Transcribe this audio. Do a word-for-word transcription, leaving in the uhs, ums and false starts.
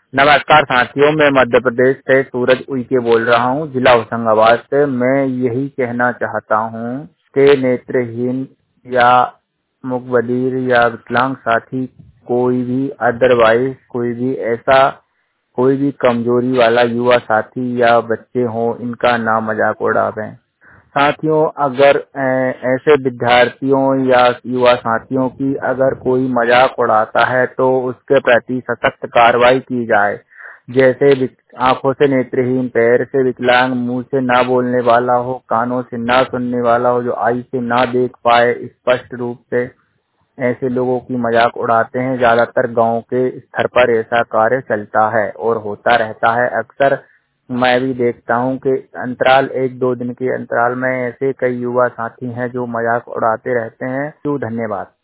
नमस्कार साथियों, मैं मध्य प्रदेश से सूरज उइके बोल रहा हूँ, जिला होशंगाबाद से। मैं यही कहना चाहता हूँ कि नेत्रहीन या मूकबधिर या विकलांग साथी कोई भी अदरवाइज कोई भी ऐसा कोई भी कमजोरी वाला युवा साथी या बच्चे हों, इनका ना मजाक उड़ावें। साथियों, अगर अ, ऐसे विद्यार्थियों या युवा साथियों की अगर कोई मजाक उड़ाता है तो उसके प्रति सख्त कार्रवाई की जाए। जैसे विक- आंखों से नेत्रहीन, पैर से विकलांग, मुंह से ना बोलने वाला हो, कानों से ना सुनने वाला हो, जो आई से ना देख पाए स्पष्ट रूप से, ऐसे लोगों की मजाक उड़ाते हैं। ज्यादातर गांव के स्तर पर ऐसा कार्य चलता है और होता रहता है। अक्सर मैं भी देखता हूं कि अंतराल एक दो दिन के अंतराल में ऐसे कई युवा साथी हैं जो मजाक उड़ाते रहते हैं। तो धन्यवाद।